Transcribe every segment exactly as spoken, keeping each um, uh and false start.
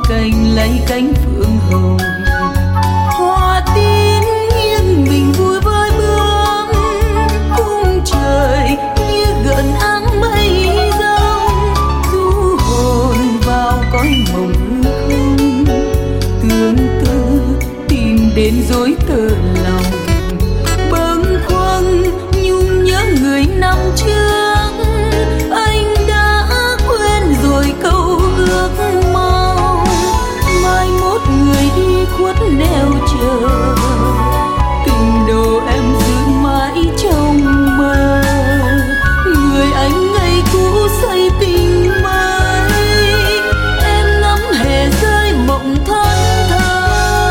cành lấy cánh phượng hồng, hoa tím nghiêng mình vui với bướm, cung trời như gợn áng mây rông, du hồn vào cõi mộng hư không, tương tư tìm đến dối tơ lòng, bâng khuâng nhung nhớ người năm trước, anh đã quên rồi câu ước mong, mai mốt người đi khuất neo chờ, tình đồ em giữ mãi trong mơ, người anh ngày cũ say tình mới, em ngắm hè rơi mộng thẫn thờ.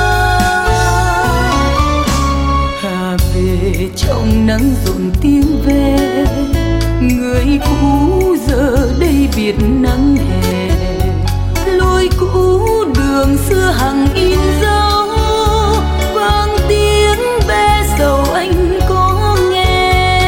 Hà về trong nắng rộn tiếng ve, người cũ giờ đây biệt nắng hè, lối cũ đường xưa hằng in dấu, vang tiếng ve sầu anh có nghe.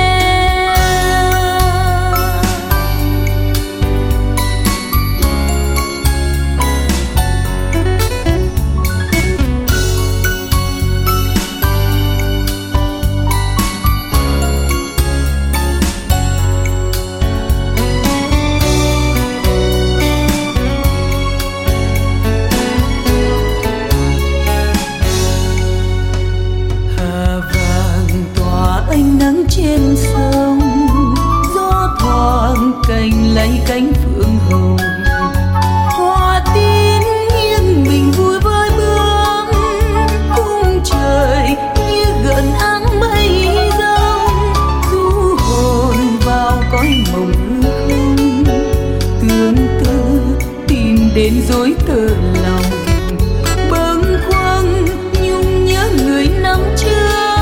Ánh nắng trên sông, gió thoảng cành lấy cánh phượng hồng, hoa tím nghiêng mình vui với bướm, cung trời như gợn áng mây rông, du hồn vào cõi mộng hư không, tương tư tìm đến dối tơ lòng, bâng khuâng nhung nhớ người năm trước,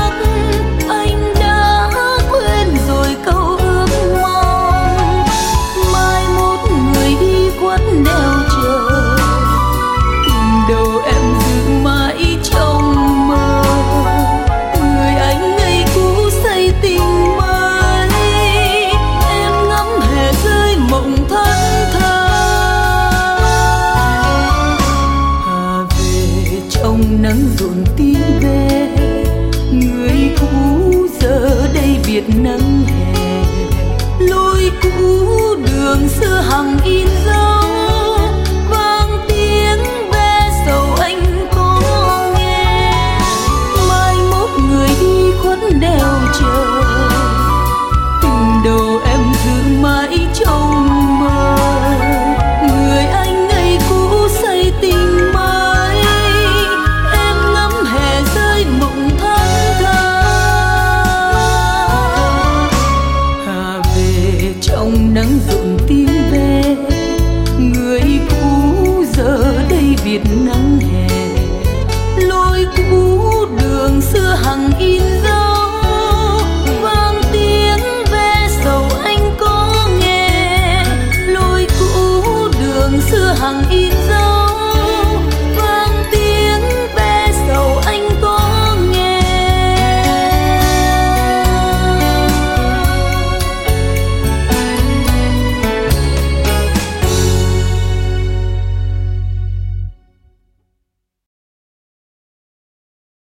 neo chờ tình đồ em giữ mãi trong mơ, người anh ngày cũ say tình mới, em ngắm hè rơi mộng thẫn thờ. Hà về trong nắng rộn tiếng ve, người cũ giờ đây biệt nắng hè, lối cũ đường xưa hằng in dấu, vang tiếng ve sầu anh có nghe, mai mốt người đi khuất neo chờ, tình đồ em giữ mãi trong mơ, người anh ngày cũ say tình mới, em ngắm hè rơi mộng thẫn thờ. Hà về trong nắng rộn tiếng ve, người cũ giờ đây biệt nắng hè, lối cũ đường xưa hằng in dấu, vang tiếng ve sầu anh có nghe, lối cũ đường xưa hằng in